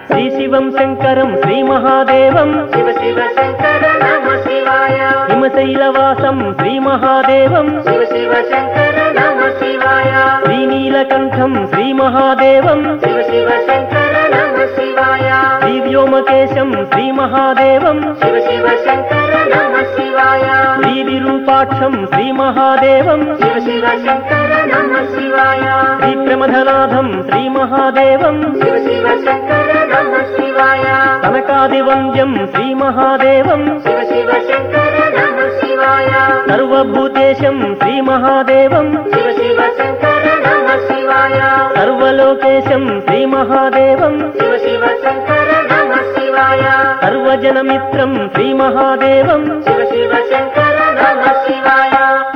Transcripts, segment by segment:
శ్రీ శివం శంకరం శ్రీ మహాదేవం శివ శివ శంకర నమ శివాయ హిమశైలవాసం శ్రీ మహాదేవం శివ శివ శంకర నమ శివాయ శ్రీనీలకంఠం శ్రీ మహాదేవం శివ శివ శంకర నమ శివాయ శ్రీ వ్యోమకేశం శ్రీ మహాదేవం శివ శివ శంకర నమ శివాయ శ్రీ విరూపాక్షం శ్రీ మహాదేవం శివ శివ శంకర నమ శివాయ శ్రీ ప్రమథనాథం శ్రీ మహాదేవం శివ శివ శంకర నమ శివాయ కనకాదివంద్యం శ్రీ మహాదేవం శివ శివ శంకర నమ శివాయ సర్వభూతేశం శ్రీ మహాదేవం శివ శివ శంకర నమ శివాయ సర్వలోకేశం శ్రీ మహాదేవం శివ శివ శంకర నమ శివాయ సర్వజనమిత్రం శ్రీ మహాదేవం శివ శివ శంకర నమ శివాయ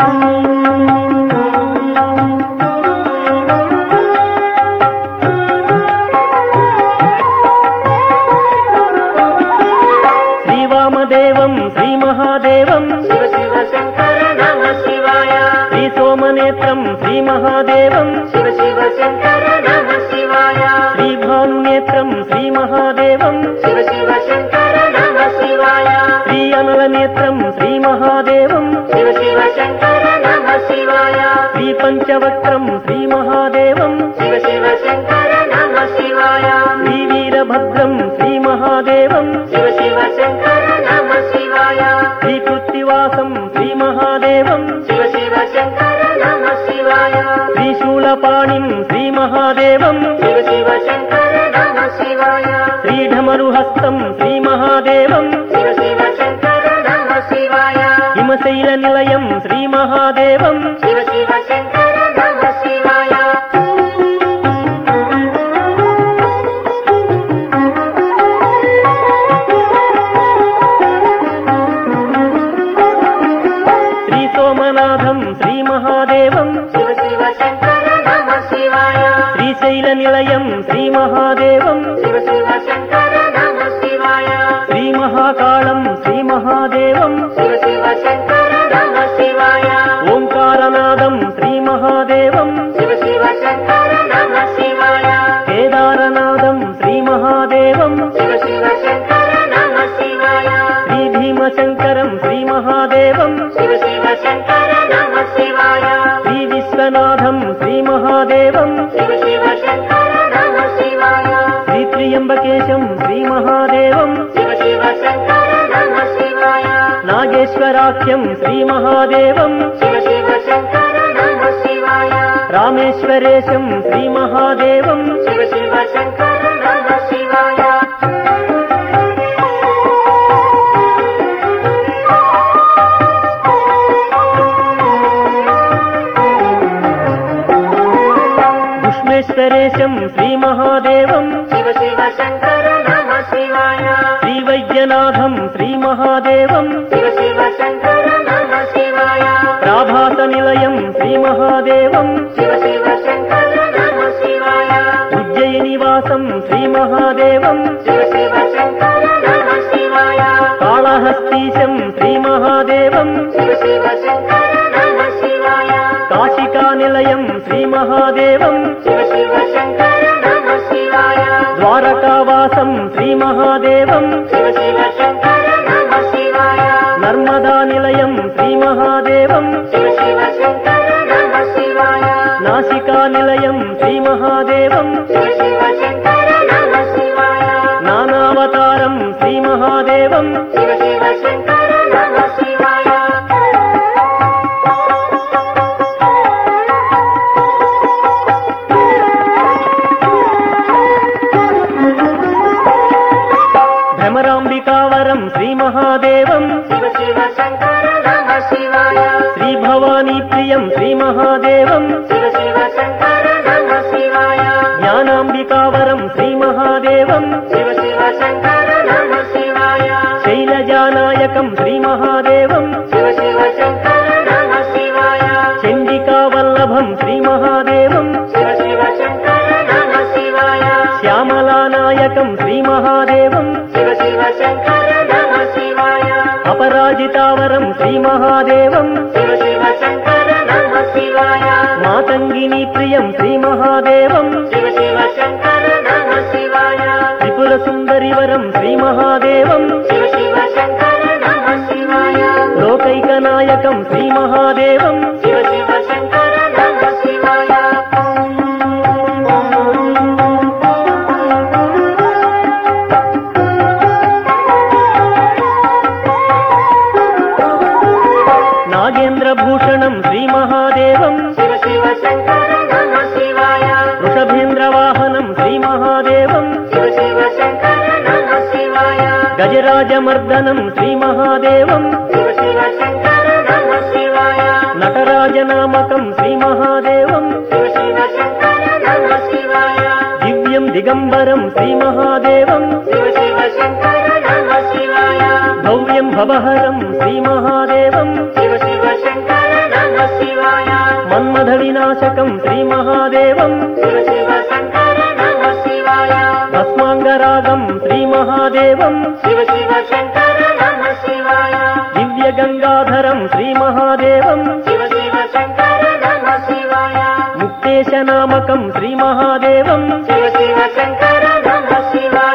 శ్రీవామదేవం శ్రీ మహాదేవం శివ శివ శంకర నమ శివాయ శ్రీ సోమనేత్రం శ్రీ మహాదేవం శివ శివ శంకర నమ శివాయ శ్రీ భానునేత్రం శ్రీ మహాదేవం శివ శివ శంకర నమ శివాయ శ్రీ అనలనేత్రం శ్రీ మహాదేవం శివ శివ శంకర నమ శివాయ శ్రీ పంచవక్త్రం శ్రీ మహాదేవం శివ శివ శంకర నమ శివాయ శ్రీ వీరభద్రం శ్రీ మహాదేవం శివ శివ శంకర నమ శివాయ శ్రీ కృత్తివాసం శ్రీ మహాదేవం శివ శివ శంకర నమ శివాయ శ్రీ శూలపాణిం శ్రీ మహాదేవం శివ శివ శంకర నమ శివాయ శ్రీ ఢమరుహస్తం శ్రీ మహాదేవం శివ శివ శంకర నమ శివాయ హిమశైల నిలయం శ్రీ మహాదేవం శివ శివ శంకర నమ శివాయ శ్రీ సోమనాథం శ్రీ మహాదేవం శివ శివ శంకర నమ శివాయ శ్రీశైల నిలయం శ్రీ మహాదేవం శివ శివ శంకర నమ శివాయ శ్రీ మహాకాళం శ్రీ మహాదేవం శివ శివ శంకర నమ శివాయ ఓంకారనాదం శ్రీ మహాదేవం శివ శివ శంకర నమ శివాయ కేదారనాదం శ్రీ మహాదేవం శివ శివ శంకర నమ శివాయ శ్రీ భీమశంకరం శ్రీ మహాదేవం శివ శివ శంకర నమ శివాయ శ్రీ విశ్వనాథం శ్రీ మహాదేవం శివ శివ శంకర నమ శివాయ శ్రీ త్రియంబకేశం శ్రీ మహాదేవం శివ శివ శంకర నమ శివాయ నాగేశ్వరాఖ్యం శ్రీ మహాదేవం శివ శివ శంకర నమ శివాయ రామేశ్వరేశం శ్రీ మహాదేవం శివ శివ శంకర నమ శివాయ భుష్మేశ్వరేశం శ్రీ మహాదేవం శివ శివ శంకర నమ శివాయ శ్రీ వైద్యనాథం శ్రీ మహాదేవం శివ శివ శంకర నమ శివాయ ప్రాభాస నిలయం శ్రీ మహాదేవం శివ శివ శంకర నమ శివాయ ఉజ్జయినివాసం శ్రీ మహాదేవం శివ శివ శంకర నమ శివాయ కాళహస్తీశం శ్రీ మహాదేవం శివ శివ శంకర నమ శివాయ కాశికా నిలయం శ్రీ మహాదేవం శివ శివ శంకర నమ శివాయ ద్వారకావాసం శ్రీ మహాదేవం శివ శివ శంకర నమ శివాయ నర్మదా నిలయం శ్రీ మహాదేవం శివ శివ శంకర నమ శివాయ నాసికా నిలయం శ్రీ మహాదేవం శివ శివ శంకర నమ శివాయ నానావతారం శ్రీ మహాదేవం శివ శివ శంకర నమ శివాయ భ్రమరాంబికావరం శ్రీ మహాదేవం శివ శివ శంకర నమ శివాయ శ్రీ భవానీ ప్రియం శ్రీ మహాదేవం శివ శివ శంకర నమ శివాయ జ్ఞానాంబికావరం శ్రీ మహాదేవం శివ శివ శంకర నమ శివాయ శైలజానాయకం శ్రీ మహాదేవం శివ శివ శంకర నమ శివాయ చండికావల్లభం శ్రీ మహాదేవం శివ శివ శంకర నమ శివాయ శ్యామలానాయకం శ్రీ మహాదేవం శివ శివ శంకర నమ శివాయ అపరాజితావరం శ్రీ మహాదేవం శివ శివ శంకర నమ శివాయ మాతంగిని ప్రియం శ్రీ మహాదేవం శివ శివ శంకర నమ శివాయ త్రిపుర శ్రీవరం శ్రీమహాదేవం శివ శివ శంకర నమ శివాయ లోకైకనాయకం శ్రీమహాదేవం శివ శివ శంకర నమ శివాయ నాగేంద్రభూషణం శ్రీమహాదేవం శివ శివ శంకర నమ శివాయ వృషభేంద్రవాహనం శ్రీమహాదేవం శివ శివ శంకర నమ శివాయ గజరాజమర్దనం శ్రీమహాదేవం శివ శివ శంకర నమ శివాయ నటరాజనామకం శ్రీమహాదేవం శివ శివ శంకర నమ శివాయ దివ్యం దిగంబరం శ్రీమహాదేవం శివ శివ శంకర నమ శివాయ భవ్యం భవహరం శ్రీమహాదేవం శివ శివ శంకర నమ శివాయ మన్మథ వినాశకం శ్రీమహాదేవం శివ శివ శంకర నమ శివాయ భస్మాంగరాగం శ్రీమహాదేవం శివ శివ శంకర నమ శివాయ దివ్య గంగాధరం శ్రీమహాదేవం శివ శివ శంకర నమ శివాయ ముక్తేశనామకం శ్రీమహాదేవం శివ శివ శంకర నమ శివాయ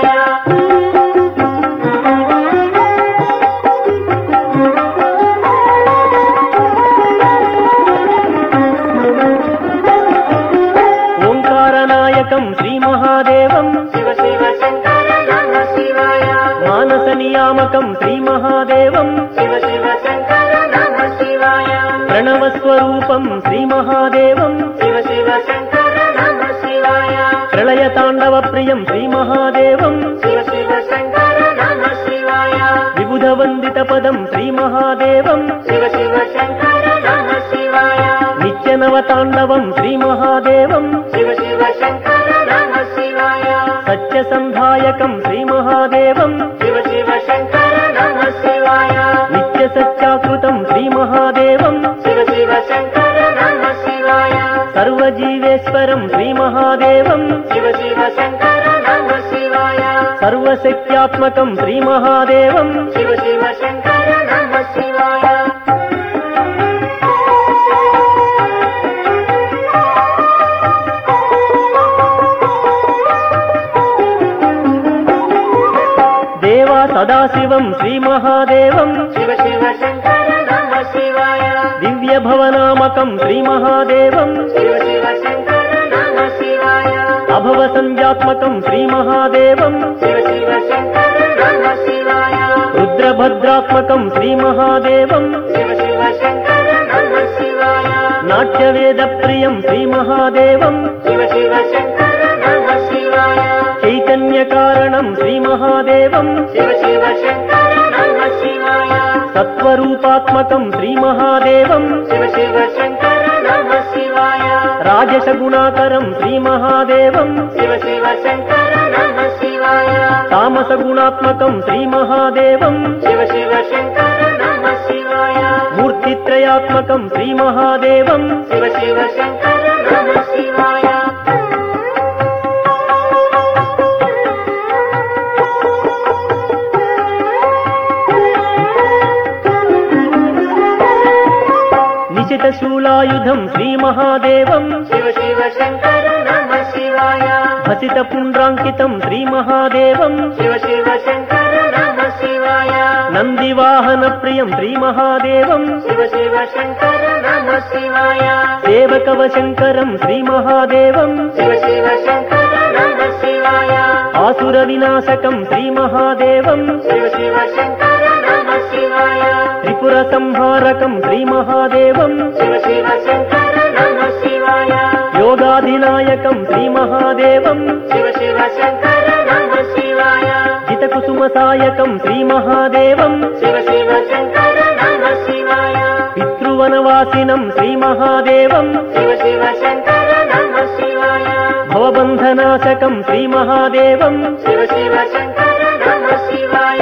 ఓంకారనాయకం శ్రీమహాదేవం శివ శివ శంకర నమ శివాయ మానస నియామకం శ్రీమహాదేవం శివ శివ శంకర నమ శివాయ ప్రణవస్వరూపం శ్రీమహాదేవం శివ శివ శంకర నమ శివాయ ప్రళయతాండవ ప్రియం శ్రీమహాదేవం శివ శివ శంకర నమ శివాయ విబుధవందిత పదం శ్రీమహాదేవం శివ శివ శంకర నమ శివాయ నిత్యనవతాండవం శ్రీమహాదేవం శివ శివ శంకర నమ శివాయ సత్యసంధాయకం శ్రీమహాదేవం శివ శివ శంకర నమ శివాయ నిత్య సత్యాకృతం శ్రీమహాదేవం శివ శివ శంకర నమ శివాయ సర్వజీవేశ్వరం శ్రీమహాదేవం శివ శివ శంకర నమ శివాయ సర్వశక్త్యాత్మకం శ్రీమహాదేవం శివ శివ శంకర నమ శివాయ దేవా సదాశివం శ్రీమహాదేవం శివ శివ శంకర నమ శివాయ దివ్య భవనామకం శ్రీమహాదేవం శివ శివ శంకర నమ శివాయ అభవ సంధ్యాత్మకం శ్రీమహాదేవం శివ శివ శంకర నమ శివాయ రుద్రభద్రాత్మకం శ్రీమహాదేవం శివ శివ శంకర నమ శివాయ నాట్యవేద ప్రియం శ్రీమహాదేవం శివ శివ శంకర నమ శివాయ చైతన్యకారణం శ్రీమహాదేవం శివ శివ శంకర నమ శివాయ సత్వరూపాత్మకం శ్రీమహాదేవం శివ శివ శంకర నమ శివాయ రాజసగుణాకరం శ్రీమహాదేవం శివ శివ శంకర నమ శివాయ తామసగుణాత్మకం శ్రీమహాదేవం శివ శివ శంకర నమ శివాయ మూర్తిత్రయాత్మకం శ్రీమహాదేవం శివ శివ శంకర నమ శివాయ నిశితశూలాయుధం శ్రీమహాదేవం శివ శివ శంకర నమ శివాయ హసిత పుండ్రాంకితం శ్రీమహాదేవం శివ శివ శంకర నమ శివాయ నందివాహన ప్రియం శ్రీమహాదేవం శివ శివ శంకర నమ శివాయ సేవకవ శంకరం శ్రీమహాదేవం శివ శివ శంకర నమ శివాయ ఆసుర వినాశకం శ్రీమహాదేవం శివ శివ శంకర నమ శివాయ త్రిపుర సంహారకం శ్రీమహాదేవం శివ శివ శంకర నమ శివాయ యోగాధినాయకం శ్రీమహాదేవం శివ శివ శంకర నమ శివాయ జితకుసుమసాయకం శ్రీమహాదేవం శివ శివ శంకర నమ శివాయ పితృవనవాసినం శ్రీమహాదేవం శివ శివ శంకర నమ శివాయ భవబంధనాశకం శ్రీమహాదేవం శివ శివ శంకర నమ శివాయ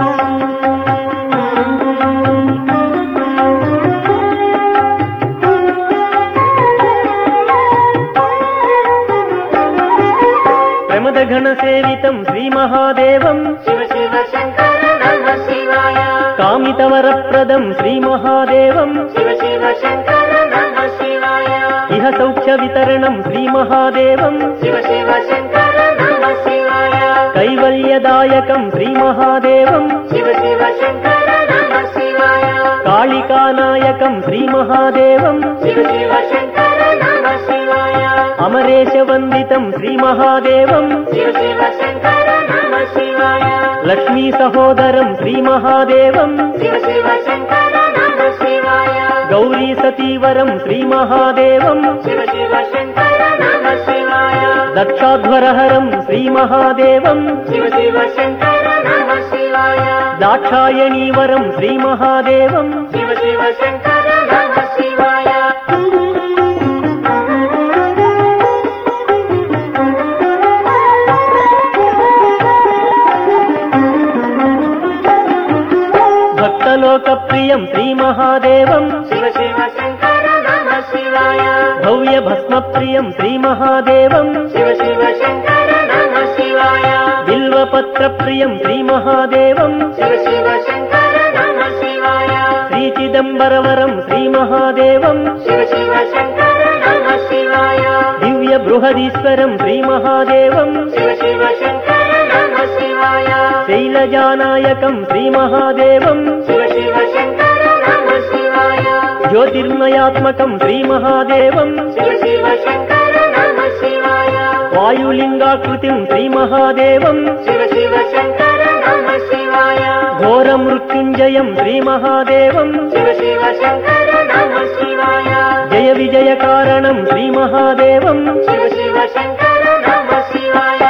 ప్రమదగణ సేవితం శ్రీమహాదేవం శివ శివ శంకర నమ శివాయ కామితవరప్రదం శ్రీమహాదేవం శివ శివ శంకర నమ శివాయ ఇహ సౌఖ్య వితరణం శ్రీమహాదేవం శివ శివ శంకర నమ శివాయ కైవల్యదాయకం శ్రీ మహాదేవం శివ శివ శంకర నమ శివాయ కాళికానాయకం శ్రీ మహాదేవం శివ శివ శంకర నమ శివాయ అమరేశవందితం శ్రీ మహాదేవం శివ శివ శంకర నమ శివాయ లక్ష్మీ సహోదరం శ్రీ మహాదేవం శివ శివ శంకర నమ శివాయ గౌరీ సతీవరం శ్రీ మహాదేవం శివ శివ శంకర నమ శివాయ దక్షాధ్వరహరం శ్రీ మహాదేవం శివ శివ శంకర నమ శివాయ దాక్షాయణీవరం శ్రీ మహాదేవం శివ శివ శంకర నమ శివాయ భక్తలోక ప్రియం శ్రీ మహాదేవం శివ శివ శంకర నమ శివాయ భవ్య భస్మ ప్రియం శ్రీ మహాదేవం శివ శివ శంకర నమ శివాయ బిల్వపత్ర ప్రియం శ్రీ మహాదేవం శివ శివ శంకర నమ శివాయ శ్రీ చిదంబరవరం శ్రీ మహాదేవం శివ శివ శంకర నమ శివాయ దివ్య బృహదీశ్వరం శ్రీ మహాదేవం శివ శివ శంకర నమ శివాయ శైలజానాయకం శ్రీ మహాదేవం శివ శివ శంకర నమ శివాయ జ్యోతిర్మయాత్మకం శ్రీ మహాదేవం శివ శివ శంకర నమ శివాయ వాయులింగాకృతిం శ్రీ మహాదేవం శివ శివ శంకర నమ శివాయ ఘోర మృత్యుంజయం శ్రీ మహాదేవం శివ శివ శంకర నమ శివాయ జయ విజయ కారణం శ్రీ మహాదేవం శివ శివ శంకర నమ శివాయ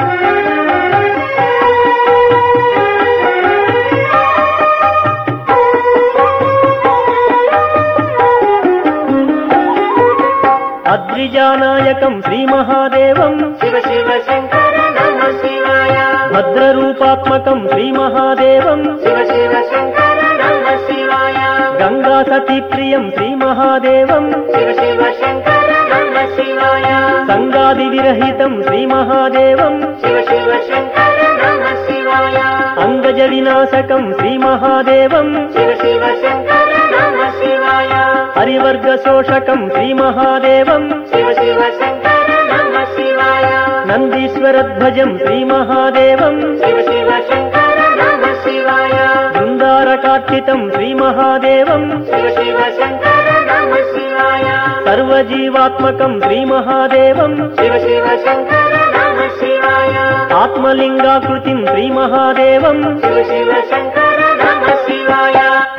అద్రిజానాయకం శ్రీ మహాదేవం శివ శివ శంకర నమ శివాయ భద్రరూపాత్మకం శ్రీ మహాదేవం శివ శివ శంకర నమ శివాయ గంగా సతీ ప్రియం శ్రీ మహాదేవం శివ శివ శంకర నమ శివాయ సంగాది విరహితం శ్రీ మహాదేవం శివ శివ శంకర నమ శివాయ అంగజ వినాశకం శ్రీ మహాదేవం శివ శివ శంకర నమ శివాయ హరివర్గ శోషకం శ్రీ మహాదేవం శివ శివ శంకర నమ శివాయ నందీశ్వరధ్వజం శ్రీ మహాదేవం శివ శివ శంకర నమ శివాయ బృందారకార్చితం శ్రీ మహాదేవం శివ శివ శంకర నమ శివాయ సర్వజీవాత్మకం శ్రీ మహాదేవం శివ శివ శంకర నమ శివాయ ఆత్మలింగాకృతిం శ్రీ మహాదేవం శివ శివ శంకర నమ శివాయ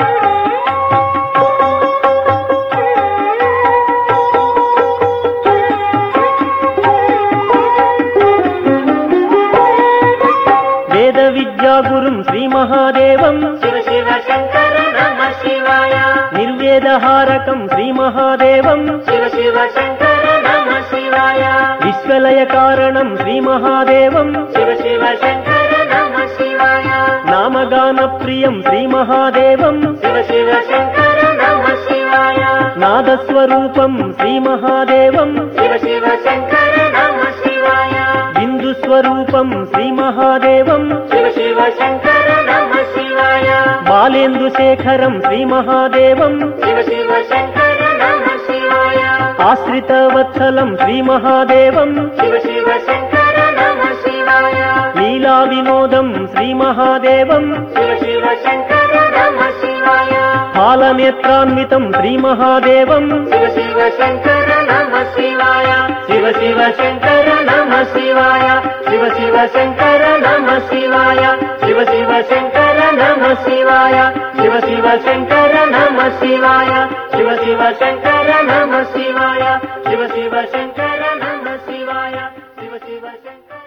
వేద విద్యాగురుం శ్రీ మహాదేవం శివ శివ శంకర నమ శివాయ నిర్వేదహారకం శ్రీ మహాదేవం శివ శివ శంకర నమ శివాయ విశ్వలయ కారణం శ్రీ మహాదేవం శివ శివ శంకర నమ శివాయ నామగాన ప్రియం శ్రీ మహాదేవం శివ శివ శంకర నమ శివాయ నాదస్వరూపం శ్రీ మహాదేవం శివ శివ శంకర నమ శివాయ బిందు స్వరూపం శ్రీ మహాదేవం శివ శివ శంకర నమ శివాయ బాలేందు శేఖరం శ్రీ మహాదేవం శివ శివ శంకర నమ శివాయ ఆశ్రిత వత్సలం శ్రీ మహాదేవం శివ శివ శంకర నమ శివాయ లీలా వినోదం శ్రీ మహాదేవం శివ శివ శంకర నమ శివాయ పాలనేత్రాన్వితం శ్రీ మహాదేవం శివ శివ శంకర నమ శివాయ శివ శివ శంకర నమ శివాయ శివ శివ శంకర నమ శివాయ శివ శివ శంకర నమ శివాయ శివ శివ శంకర నమ శివాయ శివ శివ శంకర నమ శివాయ శివ శివ శంకర నమ శివాయ శివ శివ శంకర